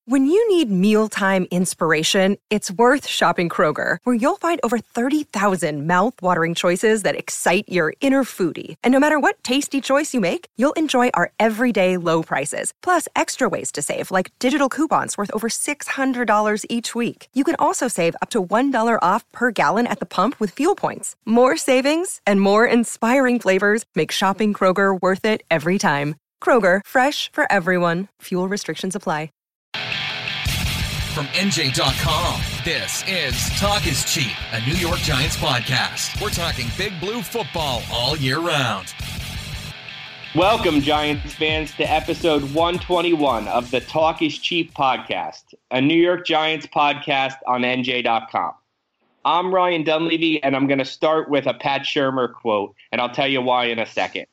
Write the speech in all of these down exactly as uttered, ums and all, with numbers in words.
When you need mealtime inspiration, it's worth shopping Kroger, where you'll find over thirty thousand mouth-watering choices that excite your inner foodie. And no matter what tasty choice you make, you'll enjoy our everyday low prices, plus extra ways to save, like digital coupons worth over six hundred dollars each week. You can also save up to one dollar off per gallon at the pump with fuel points. More savings and more inspiring flavors make shopping Kroger worth it every time. Kroger, fresh for everyone. Fuel restrictions apply. From N J dot com, this is Talk is Cheap, a New York Giants podcast. We're talking Big Blue football all year round. Welcome, Giants fans, to episode one twenty-one of the Talk is Cheap podcast, a New York Giants podcast on N J dot com. I'm Ryan Dunleavy, and I'm going to start with a Pat Shurmur quote, and I'll tell you why in a second.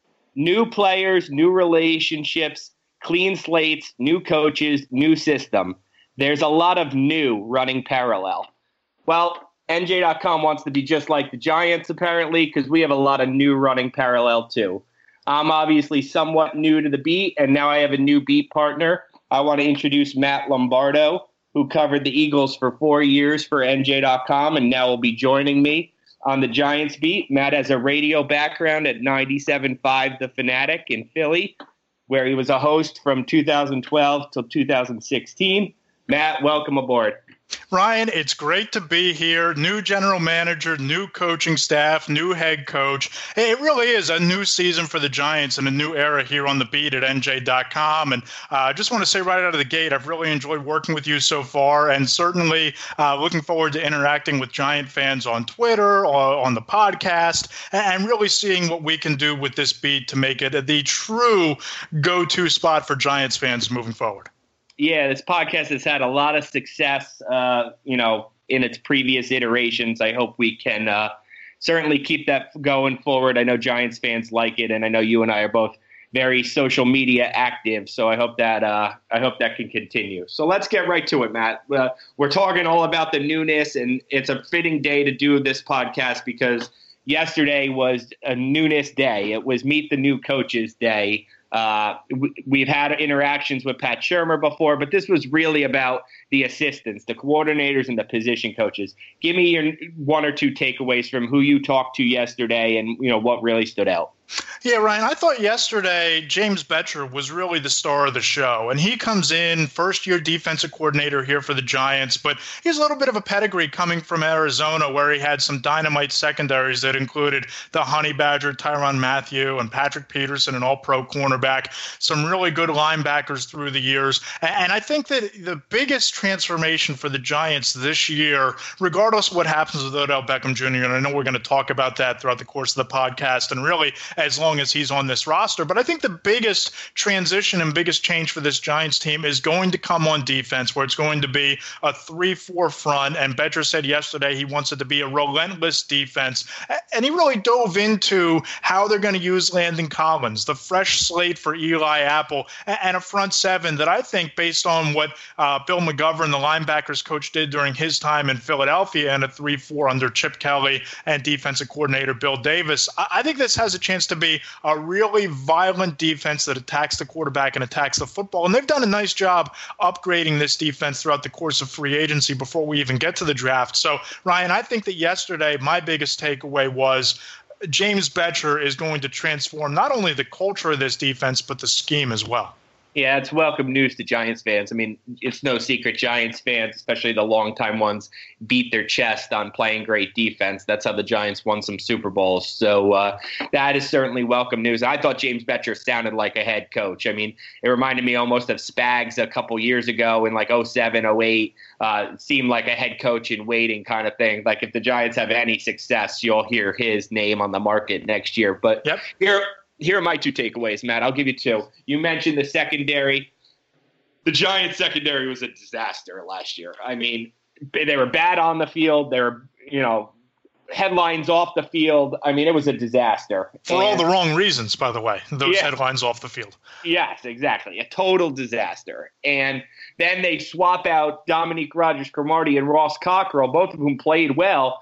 New players, new relationships, clean slates, new coaches, new system. There's a lot of new running parallel. Well, N J dot com wants to be just like the Giants, apparently, because we have a lot of new running parallel, too. I'm obviously somewhat new to the beat, and now I have a new beat partner. I want to introduce Matt Lombardo, who covered the Eagles for four years for N J dot com, and now will be joining me on the Giants beat. Matt has a radio background at ninety-seven point five The Fanatic in Philly, where he was a host from two thousand twelve till two thousand sixteen. Matt, welcome aboard. Ryan, it's great to be here. New general manager, new coaching staff, new head coach. It really is a new season for the Giants and a new era here on the beat at N J dot com. And I uh, just want to say right out of the gate, I've really enjoyed working with you so far, and certainly uh, looking forward to interacting with Giant fans on Twitter or on the podcast, and really seeing what we can do with this beat to make it the true go-to spot for Giants fans moving forward. Yeah, this podcast has had a lot of success, uh, you know, in its previous iterations. I hope we can uh, certainly keep that going forward. I know Giants fans like it, and I know you and I are both very social media active. So I hope that uh, I hope that can continue. So let's get right to it, Matt. Uh, we're talking all about the newness, and it's a fitting day to do this podcast because yesterday was a newness day. It was Meet the New Coaches Day. Uh, we, we've had interactions with Pat Shurmur before, but this was really about the assistants, the coordinators, and the position coaches. Give me your one or two takeaways from who you talked to yesterday and, you know, what really stood out. Yeah, Ryan, I thought yesterday James Bettcher was really the star of the show. And he comes in, first-year defensive coordinator here for the Giants, but he has a little bit of a pedigree coming from Arizona where he had some dynamite secondaries that included the Honey Badger, Tyrann Mathieu, and Patrick Peterson, an all-pro cornerback, some really good linebackers through the years. And I think that the biggest transformation for the Giants this year, regardless of what happens with Odell Beckham Junior, and I know we're going to talk about that throughout the course of the podcast, and really as long as he's on this roster. But I think the biggest transition and biggest change for this Giants team is going to come on defense, where it's going to be a three four front. And Bettcher said yesterday he wants it to be a relentless defense. And he really dove into how they're going to use Landon Collins, the fresh slate for Eli Apple, and a front seven that I think, based on what uh, Bill McGovern, the linebackers coach, did during his time in Philadelphia and a three four under Chip Kelly and defensive coordinator Bill Davis, I think this has a chance to be a really violent defense that attacks the quarterback and attacks the football. And they've done a nice job upgrading this defense throughout the course of free agency before we even get to the draft. So, Ryan, I think that yesterday my biggest takeaway was James Bettcher is going to transform not only the culture of this defense, but the scheme as well. Yeah, it's welcome news to Giants fans. I mean, it's no secret Giants fans, especially the longtime ones, beat their chest on playing great defense. That's how the Giants won some Super Bowls. So uh, that is certainly welcome news. I thought James Bettcher sounded like a head coach. I mean, it reminded me almost of Spags a couple years ago in like oh seven, oh eight. Uh, seemed like a head coach in waiting kind of thing. Like if the Giants have any success, you'll hear his name on the market next year. But yep. here – Here are my two takeaways, Matt. I'll give you two. You mentioned the secondary. The Giants' secondary was a disaster last year. I mean, they were bad on the field. They were, you know, headlines off the field. I mean, it was a disaster. For and, all the wrong reasons, by the way, those yeah, headlines off the field. Yes, exactly. A total disaster. And then they swap out Dominique Rodgers-Cromartie and Ross Cockrell, both of whom played well.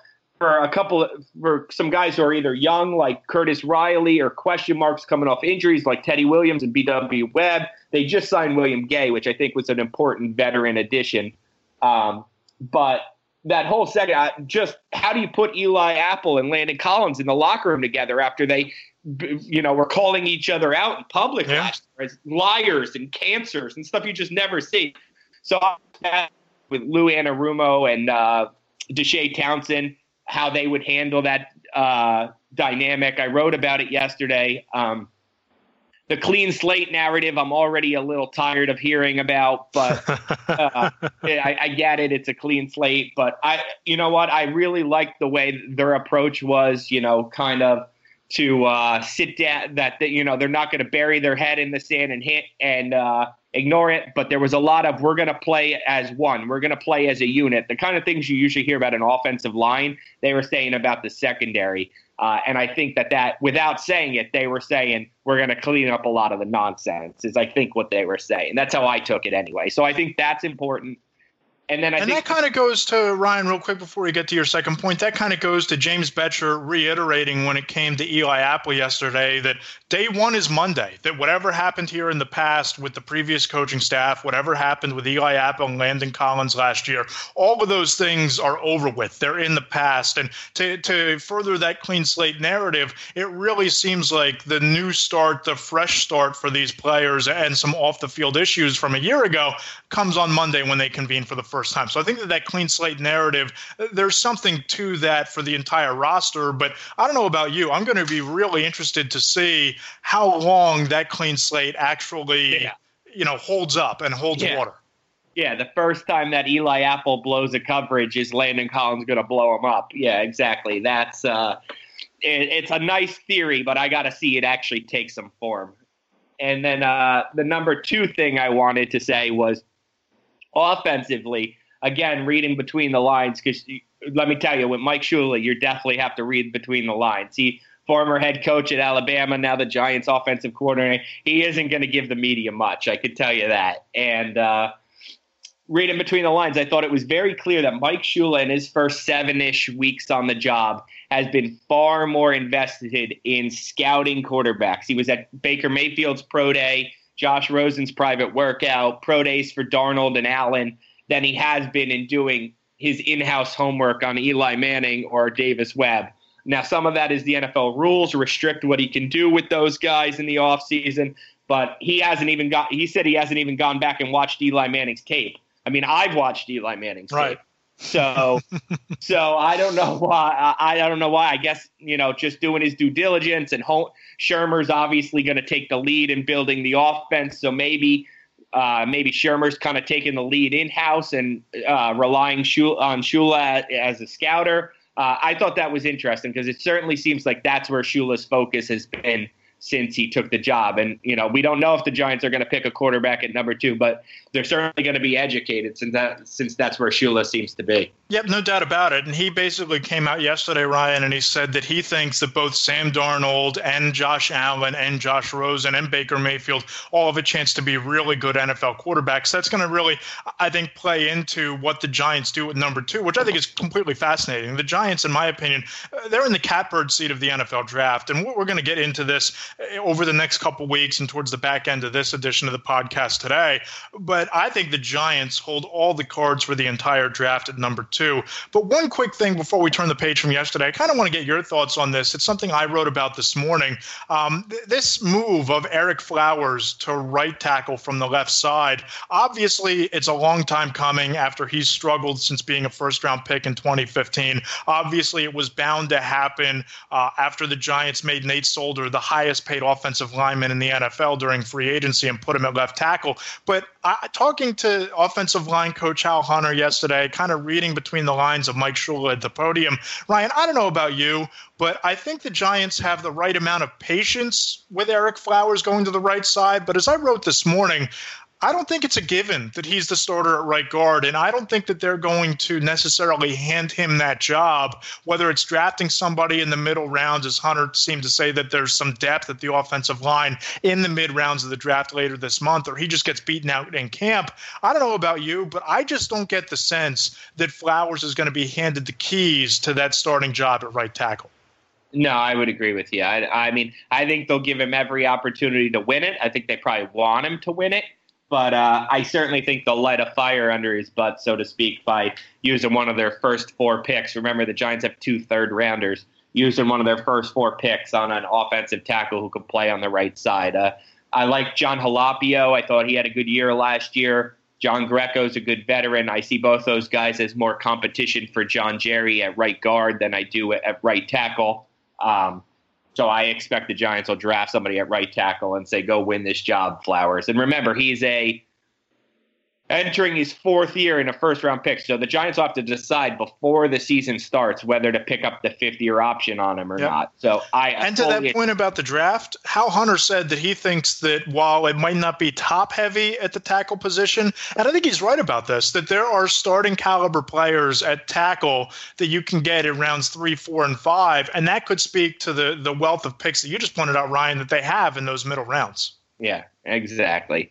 for a couple of, for some guys who are either young like Curtis Riley or question marks coming off injuries like Teddy Williams and B W Webb. They just signed William Gay, which I think was an important veteran addition. Um, but that whole second, uh, just how do you put Eli Apple and Landon Collins in the locker room together after they, you know, were calling each other out in public yeah. last year as liars and cancers and stuff you just never see. So with Lou Anarumo and uh, Deshae Townsend, how they would handle that uh, dynamic. I wrote about it yesterday. Um, the clean slate narrative, I'm already a little tired of hearing about, but uh, I, I get it. It's a clean slate, but I, you know what? I really liked the way their approach was, you know, kind of to uh, sit down that, that, you know, they're not going to bury their head in the sand and hit and uh, ignore it. But there was a lot of, we're going to play as one. We're going to play as a unit. The kind of things you usually hear about an offensive line, they were saying about the secondary. Uh, and I think that that, without saying it, they were saying we're going to clean up a lot of the nonsense is I think what they were saying. That's how I took it anyway. So I think that's important. And then I and think that kind of goes to, Ryan, real quick before we get to your second point, that kind of goes to James Bettcher reiterating when it came to Eli Apple yesterday that day one is Monday, that whatever happened here in the past with the previous coaching staff, whatever happened with Eli Apple and Landon Collins last year, all of those things are over with. They're in the past. And to, to further that clean slate narrative, it really seems like the new start, the fresh start for these players and some off-the-field issues from a year ago comes on Monday when they convene for the first time. So I think that that clean slate narrative, there's something to that for the entire roster. But I don't know about you. I'm going to be really interested to see how long that clean slate actually, yeah. you know, holds up and holds yeah. water. Yeah, the first time that Eli Apple blows a coverage is Landon Collins going to blow him up. Yeah, exactly. That's uh, it, it's a nice theory, but I got to see it actually take some form. And then uh, the number two thing I wanted to say was, offensively, again, reading between the lines, because let me tell you, with Mike Shula, you definitely have to read between the lines. He, former head coach at Alabama, now the Giants offensive coordinator, he isn't going to give the media much, I could tell you that. And uh, reading between the lines, I thought it was very clear that Mike Shula in his first seven-ish weeks on the job has been far more invested in scouting quarterbacks. He was at Baker Mayfield's pro day, Josh Rosen's private workout, pro days for Darnold and Allen, than he has been in doing his in-house homework on Eli Manning or Davis Webb. Now, some of that is the N F L rules restrict what he can do with those guys in the offseason, but he hasn't even got, he said he hasn't even gone back and watched Eli Manning's tape. I mean, I've watched Eli Manning's right. tape. So, so I don't know why. I, I don't know why. I guess, you know, just doing his due diligence, and Hol- Shermer's obviously going to take the lead in building the offense. So maybe, uh, maybe Shermer's kind of taking the lead in house and uh, relying Shula, on Shula as a scouter. Uh, I thought that was interesting because it certainly seems like that's where Shula's focus has been since he took the job. And, you know, we don't know if the Giants are going to pick a quarterback at number two, but they're certainly going to be educated since that since that's where Shula seems to be. Yep, no doubt about it. And he basically came out yesterday, Ryan, and he said that he thinks that both Sam Darnold and Josh Allen and Josh Rosen and Baker Mayfield all have a chance to be really good N F L quarterbacks. That's going to really, I think, play into what the Giants do at number two, which I think is completely fascinating. The Giants, in my opinion, they're in the catbird seat of the N F L draft. And we're going to get into this over the next couple weeks and towards the back end of this edition of the podcast today. But I think the Giants hold all the cards for the entire draft at number two. But one quick thing before we turn the page from yesterday, I kind of want to get your thoughts on this. It's something I wrote about this morning. Um, th- this move of Ereck Flowers to right tackle from the left side, obviously it's a long time coming after he's struggled since being a first-round pick in twenty fifteen. Obviously it was bound to happen uh, after the Giants made Nate Solder the highest-paid offensive lineman in the N F L during free agency and put him at left tackle. But uh, talking to offensive line coach Hal Hunter yesterday, kind of reading between the lines of Mike Shula at the podium, Ryan, I don't know about you, but I think the Giants have the right amount of patience with Ereck Flowers going to the right side. But as I wrote this morning, I don't think it's a given that he's the starter at right guard, and I don't think that they're going to necessarily hand him that job, whether it's drafting somebody in the middle rounds, as Hunter seemed to say that there's some depth at the offensive line in the mid rounds of the draft later this month, or he just gets beaten out in camp. I don't know about you, but I just don't get the sense that Flowers is going to be handed the keys to that starting job at right tackle. No, I would agree with you. I, I mean, I think they'll give him every opportunity to win it. I think they probably want him to win it. But uh, I certainly think they'll light a fire under his butt, so to speak, by using one of their first four picks. Remember, the Giants have two third-rounders. Using one of their first four picks on an offensive tackle who could play on the right side. Uh, I like John Halapio. I thought he had a good year last year. John Greco's a good veteran. I see both those guys as more competition for John Jerry at right guard than I do at, at right tackle. Um, so I expect the Giants will draft somebody at right tackle and say, go win this job, Flowers. And remember, he's a entering his fourth year in a first-round pick. So the Giants will have to decide before the season starts whether to pick up the fifth-year option on him or yep. not. So I And to that point about the draft, Hal Hunter said that he thinks that while it might not be top-heavy at the tackle position, and I think he's right about this, that there are starting caliber players at tackle that you can get in rounds three, four, and five, and that could speak to the, the wealth of picks that you just pointed out, Ryan, that they have in those middle rounds. Yeah, exactly.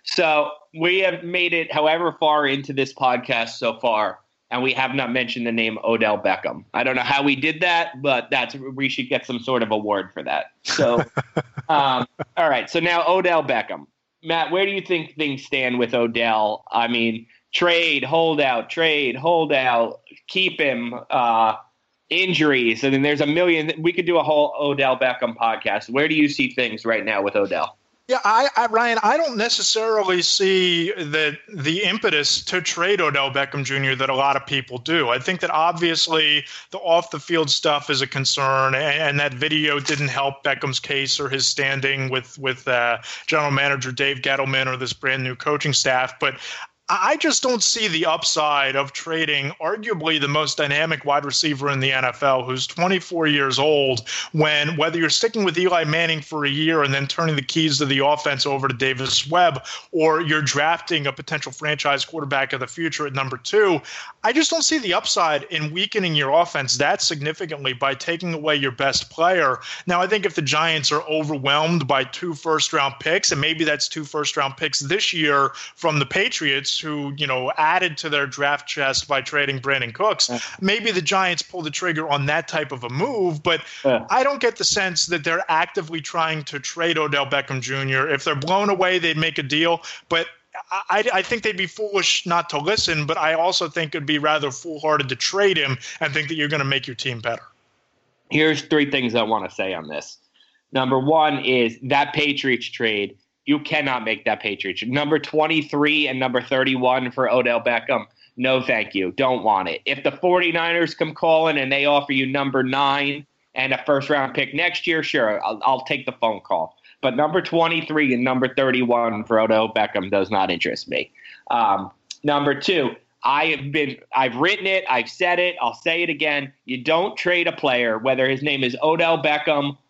So we have made it however far into this podcast so far, and we have not mentioned the name Odell Beckham. I don't know how we did that, but that's we should get some sort of award for that. So, um, all right. So now Odell Beckham. Matt, where do you think things stand with Odell? I mean, trade, holdout, trade, holdout, keep him, uh, injuries. I mean, there's a million. We could do a whole Odell Beckham podcast. Where do you see things right now with Odell? Yeah, I, I, Ryan, I don't necessarily see the the impetus to trade Odell Beckham Junior that a lot of people do. I think that obviously the off-the-field stuff is a concern, and, and that video didn't help Beckham's case or his standing with, with uh, General Manager Dave Gettleman or this brand-new coaching staff. But I just don't see the upside of trading arguably the most dynamic wide receiver in the N F L, who's twenty-four years old, when whether you're sticking with Eli Manning for a year and then turning the keys to the offense over to Davis Webb, or you're drafting a potential franchise quarterback of the future at number two, I just don't see the upside in weakening your offense that significantly by taking away your best player. Now, I think if the Giants are overwhelmed by two first-round picks, and maybe that's two first-round picks this year from the Patriots, who, you know, added to their draft chest by trading Brandon Cooks. Uh, Maybe the Giants pull the trigger on that type of a move, but uh, I don't get the sense that they're actively trying to trade Odell Beckham Junior If they're blown away, they'd make a deal, but I, I think they'd be foolish not to listen, but I also think it'd be rather foolhardy to trade him and think that you're going to make your team better. Here's three things I want to say on this. Number one is that Patriots trade. You cannot make that Patriots. Number twenty-three and number thirty-one for Odell Beckham, no thank you. Don't want it. If the 49ers come calling and they offer you number nine and a first-round pick next year, sure, I'll, I'll take the phone call. But number twenty-three and number thirty-one for Odell Beckham does not interest me. Um, number two, I have been, I've written it, I've said it, I'll say it again. You don't trade a player, whether his name is Odell Beckham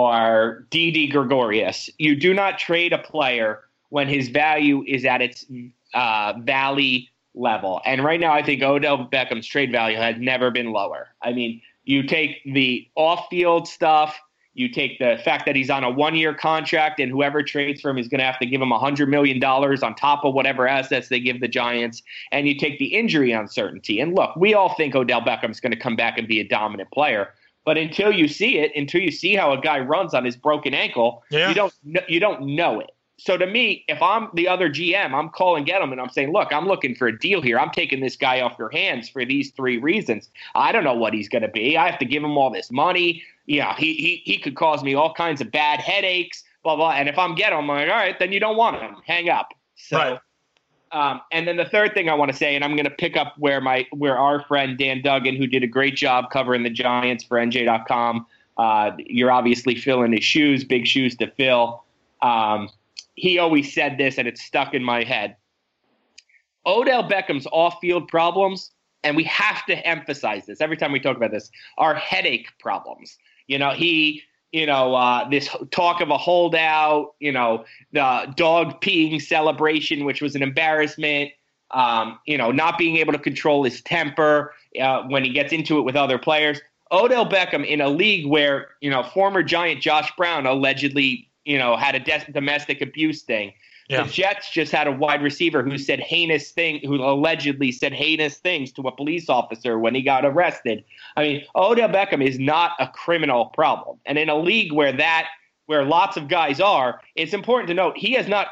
or Didi Gregorius. You do not trade a player when his value is at its uh, valley level. And right now, I think Odell Beckham's trade value has never been lower. I mean, you take the off-field stuff, you take the fact that he's on a one-year contract, and whoever trades for him is going to have to give him one hundred million dollars on top of whatever assets they give the Giants, and you take the injury uncertainty. And look, we all think Odell Beckham's going to come back and be a dominant player. But until you see it, until you see how a guy runs on his broken ankle, yeah. you don't you don't know it. So to me, if I'm the other G M, I'm calling Gettleman. I'm saying, look, I'm looking for a deal here. I'm taking this guy off your hands for these three reasons. I don't know what he's going to be. I have to give him all this money. Yeah, he he he could cause me all kinds of bad headaches, blah, blah. And if I'm Gettleman, I'm like, all right, then you don't want him. Hang up. So. Right. Um, and then the third thing I want to say, and I'm going to pick up where my where our friend Dan Duggan, who did a great job covering the Giants for N J dot com, uh, you're obviously filling his shoes, big shoes to fill. Um, he always said this, and it's stuck in my head. Odell Beckham's off-field problems, and we have to emphasize this every time we talk about this, are headache problems. You know, he you know, uh, this talk of a holdout, you know, the dog peeing celebration, which was an embarrassment, um, you know, not being able to control his temper uh, when he gets into it with other players. Odell Beckham in a league where, you know, former Giant Josh Brown allegedly, you know, had a des- domestic abuse thing. Yeah. The Jets just had a wide receiver who said heinous thing, who allegedly said heinous things to a police officer when he got arrested. I mean, Odell Beckham is not a criminal problem. And in a league where that, where lots of guys are, it's important to note he has not,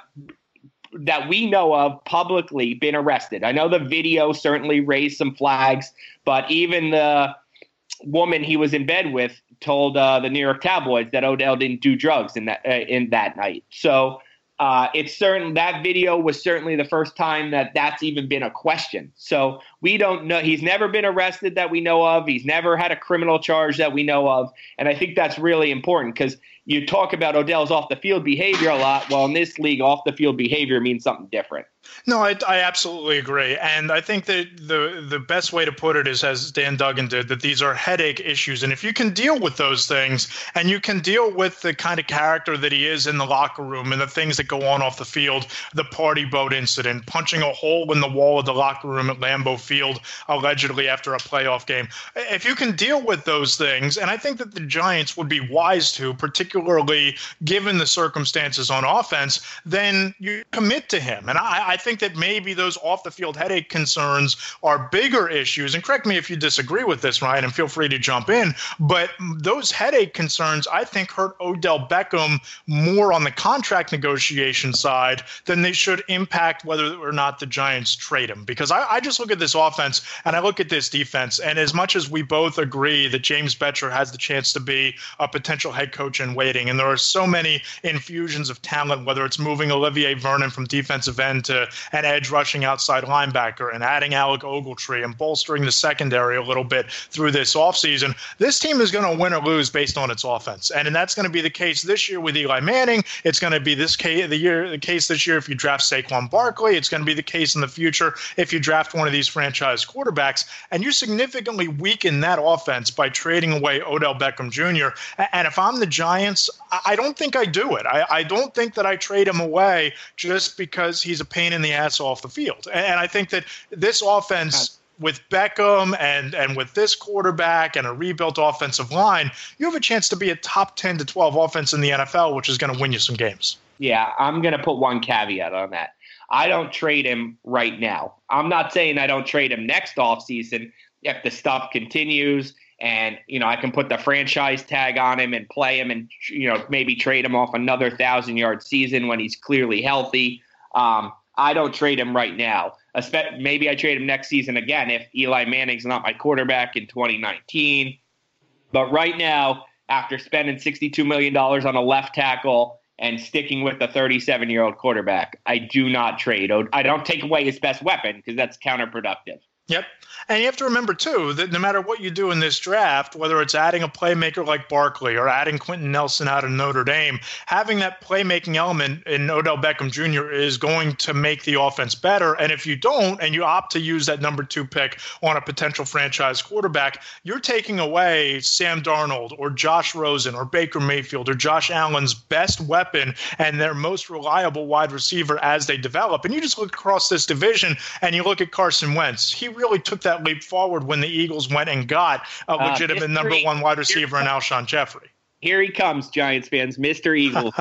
that we know of, publicly been arrested. I know the video certainly raised some flags, but even the woman he was in bed with told uh, the New York Tabloids that Odell didn't do drugs in that uh, in that night. So uh, it's certain that video was certainly the first time that that's even been a question. So we don't know. He's never been arrested that we know of. He's never had a criminal charge that we know of. And I think that's really important because you talk about Odell's off the field behavior a lot. Well, in this league, off the field behavior means something different. No, I, I absolutely agree. And I think that the the best way to put it is, as Dan Duggan did, that these are headache issues. And if you can deal with those things and you can deal with the kind of character that he is in the locker room and the things that go on off the field, the party boat incident, punching a hole in the wall of the locker room at Lambeau Field, allegedly after a playoff game. If you can deal with those things, and I think that the Giants would be wise to, particularly given the circumstances on offense, then you commit to him. And I, I think that maybe those off-the-field headache concerns are bigger issues. And correct me if you disagree with this, Ryan, and feel free to jump in. But those headache concerns, I think, hurt Odell Beckham more on the contract negotiation side than they should impact whether or not the Giants trade him. Because I, I just look at this offense and I look at this defense, and as much as we both agree that James Bettcher has the chance to be a potential head coach in waiting, and there are so many infusions of talent, whether it's moving Olivier Vernon from defensive end to an edge rushing outside linebacker and adding Alec Ogletree and bolstering the secondary a little bit through this offseason, this team is going to win or lose based on its offense. And, and that's going to be the case this year with Eli Manning. It's going to be this case, the year, the case this year if you draft Saquon Barkley. It's going to be the case in the future if you draft one of these franchise quarterbacks. And you significantly weaken that offense by trading away Odell Beckham Junior And if I'm the Giants, I don't think I do it. I, I don't think that I trade him away just because he's a pain in the ass off the field. And I think that this offense with Beckham and, and with this quarterback and a rebuilt offensive line, you have a chance to be a top ten to twelve offense in the N F L, which is going to win you some games. Yeah, I'm going to put one caveat on that. I don't trade him right now. I'm not saying I don't trade him next offseason if the stuff continues and, you know, I can put the franchise tag on him and play him and, you know, maybe trade him off another thousand-yard season when he's clearly healthy. Um, I don't trade him right now. Maybe I trade him next season again if Eli Manning's not my quarterback in twenty nineteen. But right now, after spending sixty-two million dollars on a left tackle and sticking with the thirty-seven-year-old quarterback, I do not trade. I don't take away his best weapon because that's counterproductive. Yep. And you have to remember, too, that no matter what you do in this draft, whether it's adding a playmaker like Barkley or adding Quentin Nelson out of Notre Dame, having that playmaking element in Odell Beckham Junior is going to make the offense better. And if you don't, and you opt to use that number two pick on a potential franchise quarterback, you're taking away Sam Darnold or Josh Rosen or Baker Mayfield or Josh Allen's best weapon and their most reliable wide receiver as they develop. And you just look across this division and you look at Carson Wentz. He really took that leap forward when the Eagles went and got a legitimate uh, number one wide receiver in Alshon Jeffrey. Here he comes, Giants fans, Mister Eagle.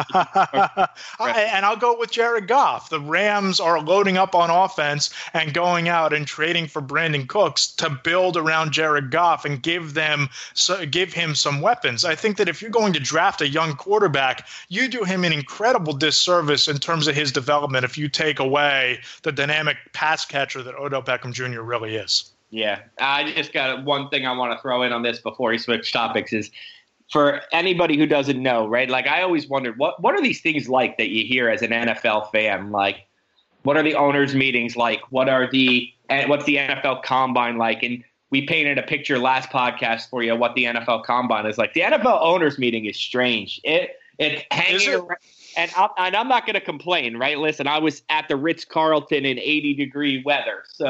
I, and I'll go with Jared Goff. The Rams are loading up on offense and going out and trading for Brandon Cooks to build around Jared Goff and give them so, give him some weapons. I think that if you're going to draft a young quarterback, you do him an incredible disservice in terms of his development if you take away the dynamic pass catcher that Odell Beckham Junior really is. Yeah, I just got one thing I want to throw in on this before we switch topics is, for anybody who doesn't know, right? Like I always wondered, what what are these things like that you hear as an N F L fan? Like, what are the owners' meetings like? What are the what's the N F L Combine like? And we painted a picture last podcast for you of what the N F L Combine is like. The N F L owners' meeting is strange. It it's hanging around, and I'm, and I'm not going to complain, right? Listen, I was at the Ritz-Carlton in eighty degree weather, so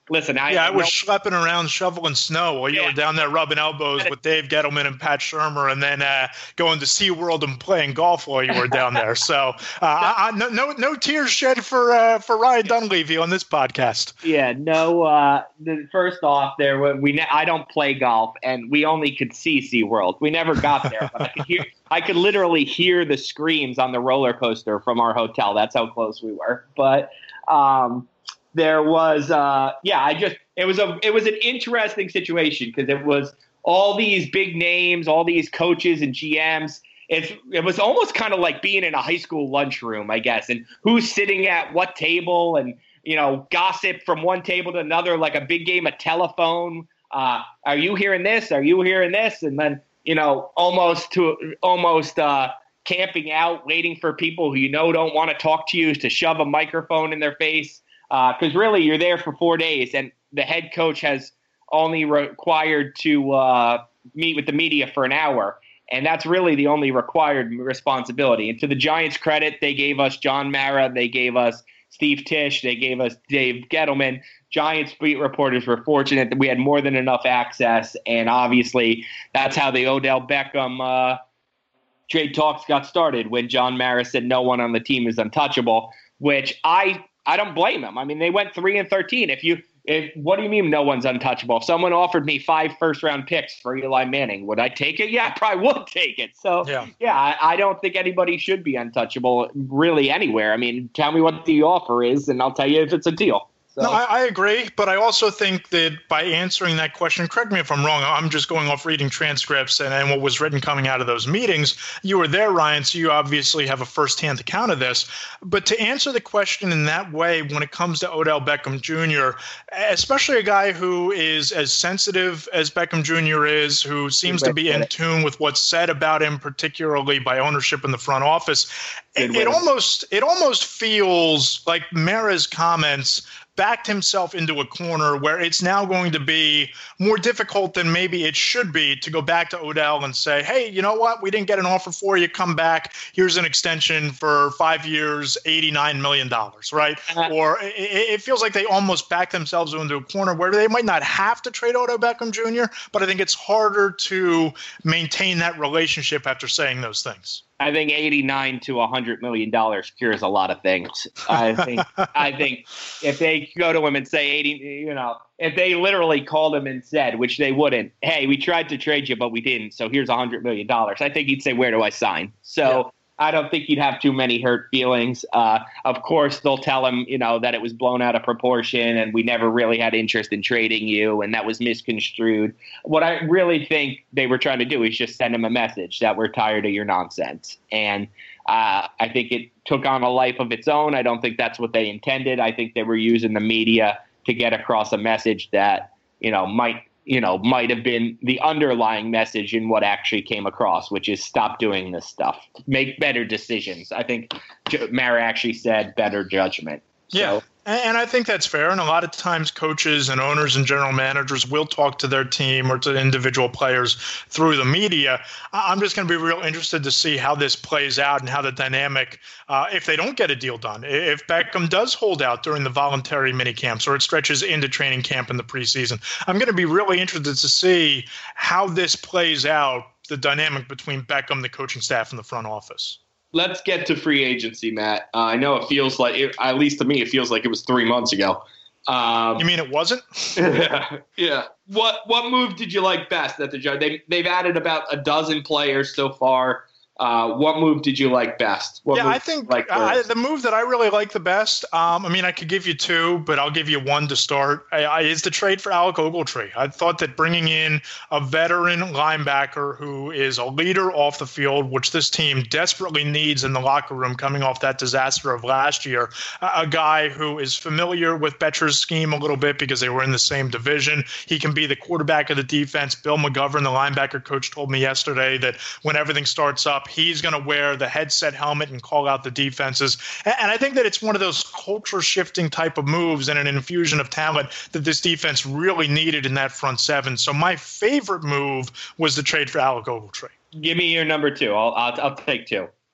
listen, I yeah, I was no, schlepping around shoveling snow while you yeah. were down there rubbing elbows with Dave Gettleman and Pat Shermer, and then uh, going to SeaWorld and playing golf while you were down there. So, uh, I, I, no, no, no tears shed for uh, for Ryan Dunleavy on this podcast. Yeah, no. Uh, the, first off, there we ne- I don't play golf, and we only could see SeaWorld. We never got there, but I could hear. I could literally hear the screams on the roller coaster from our hotel. That's how close we were. But um, there was, uh, yeah, I just it was a it was an interesting situation because it was all these big names, all these coaches and G Ms. It's, it was almost kind of like being in a high school lunchroom, I guess, and who's sitting at what table and, you know, gossip from one table to another, like a big game of telephone. Uh, are you hearing this? Are you hearing this? And then, you know, almost to almost uh, camping out, waiting for people who you know don't want to talk to you to shove a microphone in their face. Because uh, really, you're there for four days, and the head coach has only required to uh, meet with the media for an hour. And that's really the only required responsibility. And to the Giants' credit, they gave us John Mara, they gave us Steve Tisch, they gave us Dave Gettleman. Giants beat reporters were fortunate that we had more than enough access. And obviously, that's how the Odell Beckham uh, trade talks got started when John Mara said no one on the team is untouchable, which I I don't blame him. I mean, they went three and thirteen. If you If, what do you mean no one's untouchable? If someone offered me five first-round picks for Eli Manning, would I take it? Yeah, I probably would take it. So, yeah, yeah I, I don't think anybody should be untouchable really anywhere. I mean, tell me what the offer is, and I'll tell you if it's a deal. So. No, I, I agree, but I also think that by answering that question, correct me if I'm wrong, I'm just going off reading transcripts and, and what was written coming out of those meetings. You were there, Ryan, so you obviously have a firsthand account of this. But to answer the question in that way when it comes to Odell Beckham Junior, especially a guy who is as sensitive as Beckham Junior is, who seems to be in tune with what's said about him, particularly by ownership in the front office, it, it almost it almost feels like Mara's comments backed himself into a corner where it's now going to be more difficult than maybe it should be to go back to Odell and say, hey, you know what? We didn't get an offer for you. Come back. Here's an extension for five years, eighty-nine million dollars, right? Uh-huh. Or it, it feels like they almost backed themselves into a corner where they might not have to trade Odell Beckham Junior, but I think it's harder to maintain that relationship after saying those things. I think eighty-nine to one hundred million dollars cures a lot of things. I think I think if they go to him and say eighty, you know, if they literally called him and said, which they wouldn't, hey, we tried to trade you, but we didn't, so here's one hundred million dollars, I think he'd say, where do I sign? So yeah. I don't think he'd have too many hurt feelings. Uh, of course, they'll tell him, you know, that it was blown out of proportion and we never really had interest in trading you and that was misconstrued. What I really think they were trying to do is just send him a message that we're tired of your nonsense. And uh, I think it took on a life of its own. I don't think that's what they intended. I think they were using the media to get across a message that, you know, might you know, might have been the underlying message in what actually came across, which is stop doing this stuff. Make better decisions. I think Mara actually said better judgment. So, yeah, and I think that's fair. And a lot of times coaches and owners and general managers will talk to their team or to individual players through the media. I'm just going to be real interested to see how this plays out and how the dynamic, uh, if they don't get a deal done, if Beckham does hold out during the voluntary mini camps or it stretches into training camp in the preseason. I'm going to be really interested to see how this plays out, the dynamic between Beckham, the coaching staff, and the front office. Let's get to free agency, Matt. Uh, I know it feels like, it, at least to me, it feels like it was three months ago. Um, you mean it wasn't? yeah, yeah. What what move did you like best at the Giants? They they've added about a dozen players so far. Uh, what move did you like best? What yeah, I think like I, the move that I really like the best, um, I mean, I could give you two, but I'll give you one to start, I, I, is the trade for Alec Ogletree. I thought that bringing in a veteran linebacker who is a leader off the field, which this team desperately needs in the locker room coming off that disaster of last year, a, a guy who is familiar with Betcher's scheme a little bit because they were in the same division. He can be the quarterback of the defense. Bill McGovern, the linebacker coach, told me yesterday that when everything starts up, he's going to wear the headset helmet and call out the defenses. And I think that it's one of those culture-shifting type of moves and an infusion of talent that this defense really needed in that front seven. So my favorite move was the trade for Alec Ogletree. Give me your number two. I'll, I'll, I'll take two.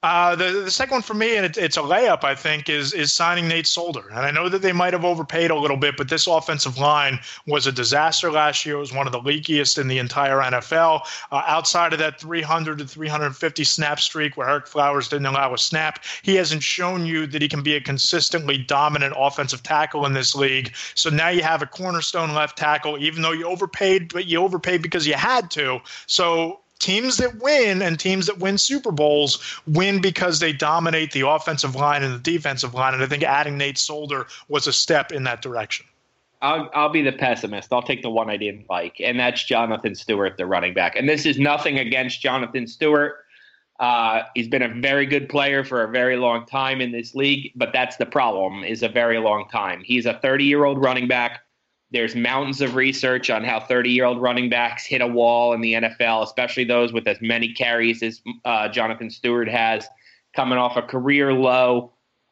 Uh, the, the second one for me, and it, it's a layup, I think, is is signing Nate Solder. And I know that they might have overpaid a little bit, but this offensive line was a disaster last year. It was one of the leakiest in the entire N F L. Uh, outside of that three hundred to three hundred fifty snap streak where Eric Flowers didn't allow a snap, he hasn't shown you that he can be a consistently dominant offensive tackle in this league. So now you have a cornerstone left tackle, even though you overpaid, but you overpaid because you had to. So teams that win and teams that win Super Bowls win because they dominate the offensive line and the defensive line. And I think adding Nate Solder was a step in that direction. I'll, I'll be the pessimist. I'll take the one I didn't like, and that's Jonathan Stewart, the running back. And this is nothing against Jonathan Stewart. Uh, he's been a very good player for a very long time in this league, but that's the problem, is a very long time. He's a thirty-year-old running back. There's mountains of research on how thirty-year-old running backs hit a wall in the N F L, especially those with as many carries as uh, Jonathan Stewart has, coming off a career low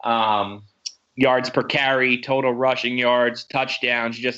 um, yards per carry, total rushing yards, touchdowns. Just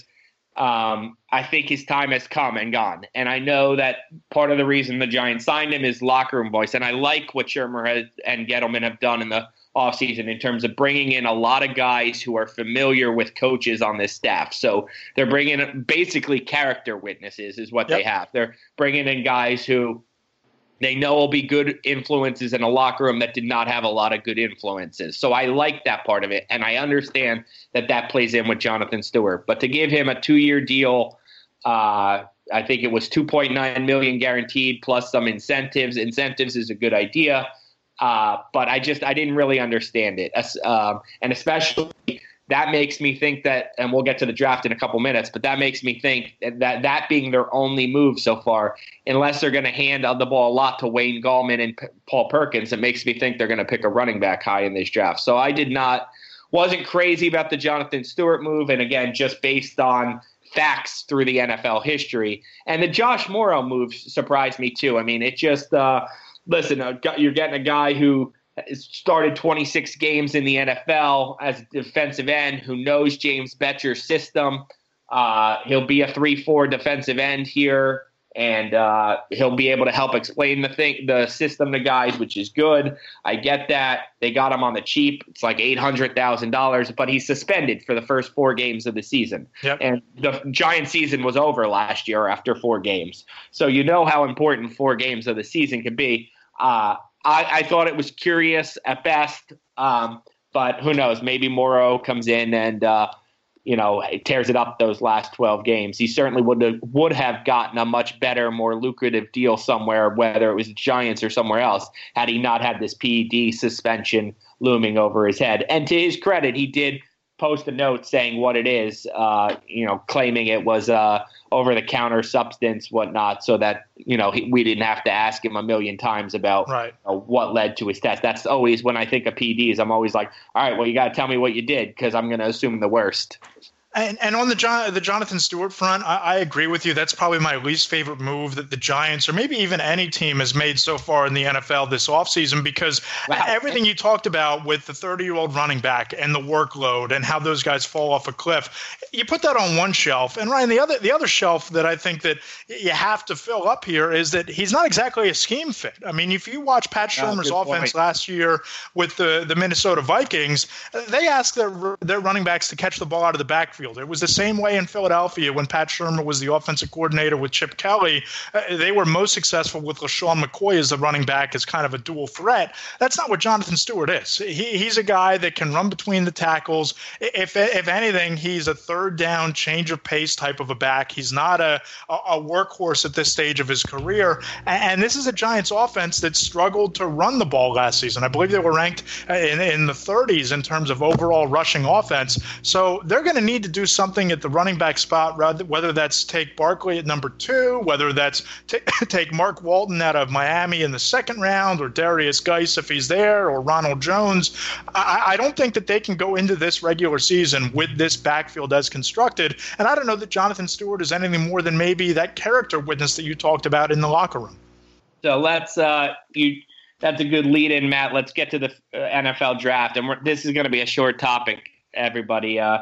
um, I think his time has come and gone. And I know that part of the reason the Giants signed him is locker room voice. And I like what Shermer has, and Gettleman have done in the offseason in terms of bringing in a lot of guys who are familiar with coaches on this staff. So they're bringing in basically character witnesses is what yep. they have. They're bringing in guys who they know will be good influences in a locker room that did not have a lot of good influences. So I like that part of it, and I understand that that plays in with Jonathan Stewart. But to give him a two-year deal, uh, I think it was two point nine million dollars guaranteed plus some incentives. Incentives is a good idea. Uh, but I just I didn't really understand it. Um, and especially that makes me think that, and we'll get to the draft in a couple minutes, but that makes me think that that being their only move so far, unless they're going to hand the ball a lot to Wayne Gallman and P- Paul Perkins, it makes me think they're going to pick a running back high in this draft. So I did not, wasn't crazy about the Jonathan Stewart move. And again, just based on facts through the N F L history. And the Josh Morrow move surprised me too. I mean, it just, uh, Listen, you're getting a guy who started twenty-six games in the N F L as a defensive end who knows James Bettcher's system. Uh, he'll be a three four defensive end here, and uh, he'll be able to help explain the thing, the system to guys, which is good. I get that. They got him on the cheap. It's like eight hundred thousand dollars, but he's suspended for the first four games of the season. Yep. And the Giant season was over last year after four games. So you know how important four games of the season can be. Uh, I, I thought it was curious at best, um, but who knows? Maybe Morrow comes in and uh, you know tears it up those last twelve games. He certainly would have, would have gotten a much better, more lucrative deal somewhere, whether it was the Giants or somewhere else, had he not had this P E D suspension looming over his head. And to his credit, he did post a note saying what it is, uh, you know, claiming it was uh, over-the-counter substance, whatnot, so that, you know, he, we didn't have to ask him a million times about right. uh, what led to his test. That's always, when I think of P Ds, I'm always like, all right, well, you got to tell me what you did, because I'm going to assume the worst. And, and on the John, the Jonathan Stewart front, I, I agree with you. That's probably my least favorite move that the Giants, or maybe even any team, has made so far in the N F L this offseason, because wow. everything you talked about with the thirty-year-old running back and the workload and how those guys fall off a cliff, you put that on one shelf. And Ryan, the other the other shelf that I think that you have to fill up here is that he's not exactly a scheme fit. I mean, if you watch Pat Shurmur's no, offense point. last year with the, the Minnesota Vikings, they asked their their running backs to catch the ball out of the backfield. It was the same way in Philadelphia when Pat Shurmur was the offensive coordinator with Chip Kelly. Uh, they were most successful with LaShawn McCoy as the running back as kind of a dual threat. That's not what Jonathan Stewart is. He, he's a guy that can run between the tackles. If if anything, he's a third down, change of pace type of a back. He's not a, a workhorse at this stage of his career. And, and this is a Giants offense that struggled to run the ball last season. I believe they were ranked in, in the thirties in terms of overall rushing offense. So they're going to need to do something at the running back spot, whether that's take Barkley at number two, whether that's t- take Mark Walton out of Miami in the second round, or Darius Geis if he's there, or Ronald Jones. I, I don't think that they can go into this regular season with this backfield as constructed. And I don't know that Jonathan Stewart is anything more than maybe that character witness that you talked about in the locker room. So let's uh, you. That's a good lead in, Matt. Let's get to the N F L draft. And we're, this is going to be a short topic, everybody. Uh,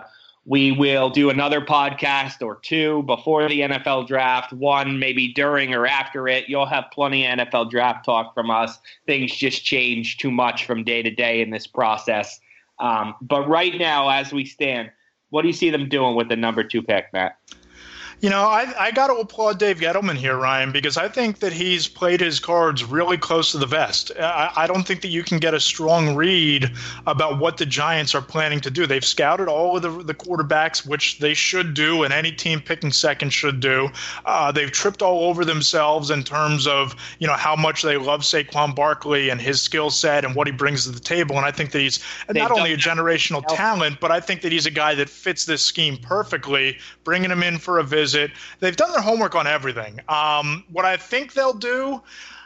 We will do another podcast or two before the N F L draft, one maybe during or after it. You'll have plenty of N F L draft talk from us. Things just change too much from day to day in this process. Um, but right now, as we stand, what do you see them doing with the number two pick, Matt? You know, I, I got to applaud Dave Gettleman here, Ryan, because I think that he's played his cards really close to the vest. I, I don't think that you can get a strong read about what the Giants are planning to do. They've scouted all of the, the quarterbacks, which they should do, and any team picking second should do. Uh, they've tripped all over themselves in terms of, you know, how much they love Saquon Barkley and his skill set and what he brings to the table. And I think that he's They've not only a generational talent, but I think that he's a guy that fits this scheme perfectly, bringing him in for a visit. They've done their homework on everything. Um, what I think they'll do,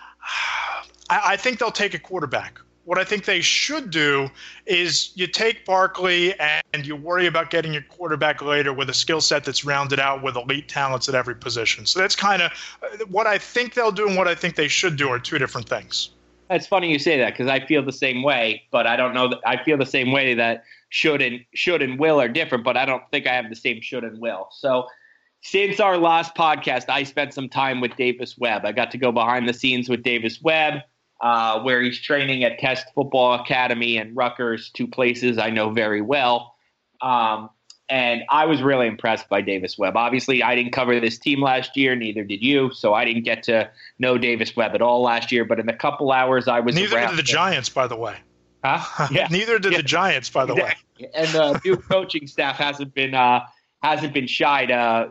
I, I think they'll take a quarterback. What I think they should do is you take Barkley and you worry about getting your quarterback later with a skill set that's rounded out with elite talents at every position. So that's kind of what I think they'll do, and what I think they should do are two different things. It's funny you say that, because I feel the same way, but I don't know that I feel the same way that should and should and will are different, but I don't think I have the same should and will. So since our last podcast, I spent some time with Davis Webb. I got to go behind the scenes with Davis Webb, uh, where he's training at Test Football Academy and Rutgers, two places I know very well. Um, and I was really impressed by Davis Webb. Obviously, I didn't cover this team last year, neither did you, so I didn't get to know Davis Webb at all last year. But in the couple hours I was Neither around did the him, Giants, by the way. Huh? Yeah. Neither did yeah. the Giants, by the exactly. way. And the new coaching staff hasn't been uh, hasn't been shy to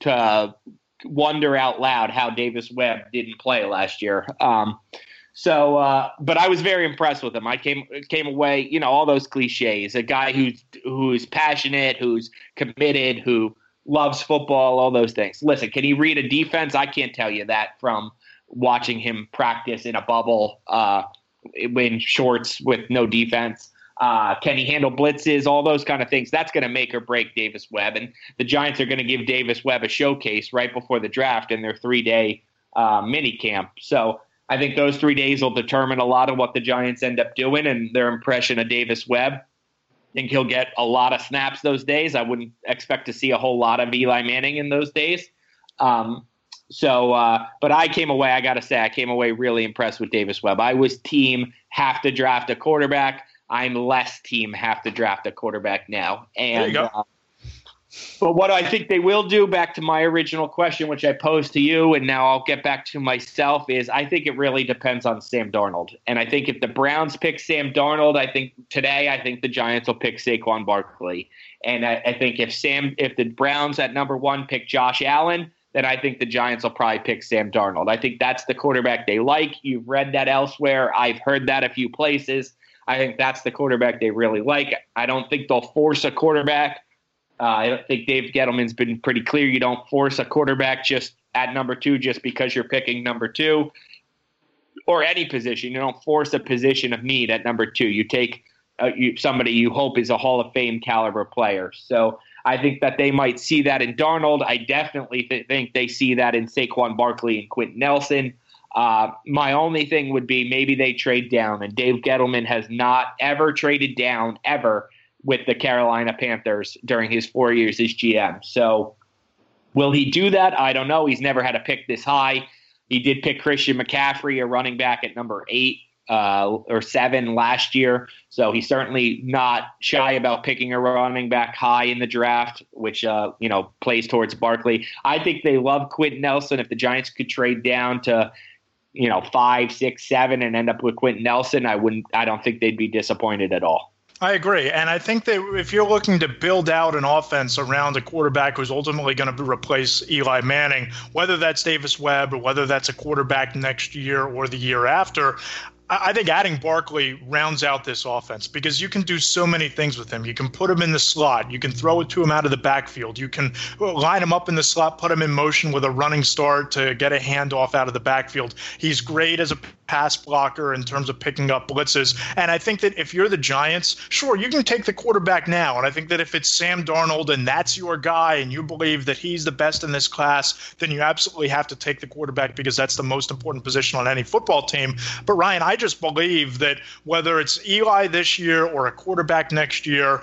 to wonder out loud how Davis Webb didn't play last year. Um, so, uh, but I was very impressed with him. I came came away, you know, all those cliches. A guy who's who's passionate, who's committed, who loves football, all those things. Listen, can he read a defense? I can't tell you that from watching him practice in a bubble uh, in shorts with no defense. Uh, can he handle blitzes? All those kind of things. That's going to make or break Davis Webb. And the Giants are going to give Davis Webb a showcase right before the draft in their three-day uh, mini camp. So I think those three days will determine a lot of what the Giants end up doing and their impression of Davis Webb. I think he'll get a lot of snaps those days. I wouldn't expect to see a whole lot of Eli Manning in those days. Um, so, uh, but I came away, I got to say, I came away really impressed with Davis Webb. I was team have to draft a quarterback. I'm less team have to draft a quarterback now. And there you go. Uh, but what I think they will do, back to my original question, which I posed to you, and now I'll get back to myself, is I think it really depends on Sam Darnold. And I think if the Browns pick Sam Darnold, I think today, I think the Giants will pick Saquon Barkley. And I, I think if Sam, if the Browns at number one pick Josh Allen, then I think the Giants will probably pick Sam Darnold. I think that's the quarterback they like. You've read that elsewhere. I've heard that a few places. I think that's the quarterback they really like. I don't think they'll force a quarterback. Uh, I don't think Dave Gettleman's been pretty clear. You don't force a quarterback just at number two just because you're picking number two, or any position. You don't force a position of need at number two. You take uh, you, somebody you hope is a Hall of Fame caliber player. So I think that they might see that in Darnold. I definitely th- think they see that in Saquon Barkley and Quentin Nelson. Uh, my only thing would be maybe they trade down, and Dave Gettleman has not ever traded down ever with the Carolina Panthers during his four years as G M. So will he do that? I don't know. He's never had a pick this high. He did pick Christian McCaffrey, a running back, at number eight uh, or seven last year. So he's certainly not shy about picking a running back high in the draft, which, uh, you know, plays towards Barkley. I think they love Quentin Nelson. If the Giants could trade down to, you know, five, six, seven, and end up with Quentin Nelson, I wouldn't. I don't think they'd be disappointed at all. I agree. And I think that if you're looking to build out an offense around a quarterback who's ultimately going to replace Eli Manning, whether that's Davis Webb or whether that's a quarterback next year or the year after, I think adding Barkley rounds out this offense because you can do so many things with him. You can put him in the slot. You can throw it to him out of the backfield. You can line him up in the slot, put him in motion with a running start to get a handoff out of the backfield. He's great as a pass blocker in terms of picking up blitzes. And I think that if you're the Giants, sure, you can take the quarterback now. And I think that if it's Sam Darnold and that's your guy and you believe that he's the best in this class, then you absolutely have to take the quarterback because that's the most important position on any football team. But Ryan, I just believe that whether it's Eli this year or a quarterback next year,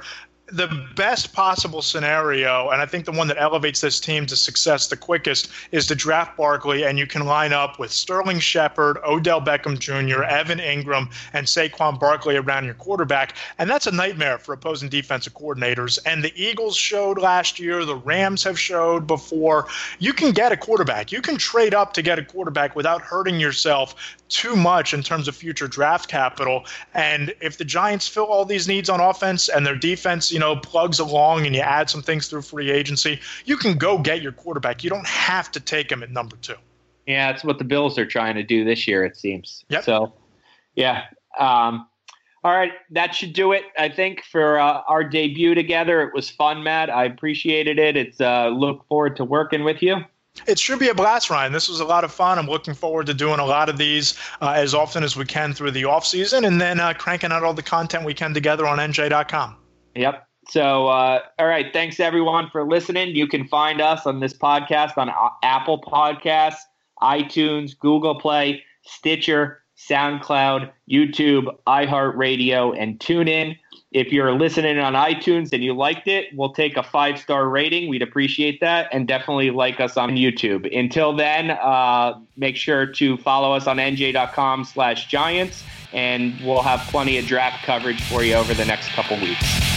the best possible scenario, and I think the one that elevates this team to success the quickest, is to draft Barkley, and you can line up with Sterling Shepard, Odell Beckham Junior, Evan Ingram, and Saquon Barkley around your quarterback. And that's a nightmare for opposing defensive coordinators. And the Eagles showed last year, the Rams have showed before, you can get a quarterback. You can trade up to get a quarterback without hurting yourself too much in terms of future draft capital. And if the Giants fill all these needs on offense and their defense, you know, plugs along and you add some things through free agency, you can go get your quarterback. You don't have to take him at number two. Yeah, that's what the Bills are trying to do this year, it seems. Yep. So, yeah. Um, all right, that should do it, I think, for uh, our debut together. It was fun, Matt. I appreciated it. It's uh, look forward to working with you. It should be a blast, Ryan. This was a lot of fun. I'm looking forward to doing a lot of these uh, as often as we can through the off season, and then uh, cranking out all the content we can together on N J dot com. Yep. So, uh, all right. Thanks, everyone, for listening. You can find us on this podcast on Apple Podcasts, iTunes, Google Play, Stitcher, SoundCloud, YouTube, iHeartRadio, and TuneIn. If you're listening on iTunes and you liked it, we'll take a five-star rating. We'd appreciate that. And definitely like us on YouTube. Until then, uh, make sure to follow us on N J dot com slash Giants, and we'll have plenty of draft coverage for you over the next couple weeks.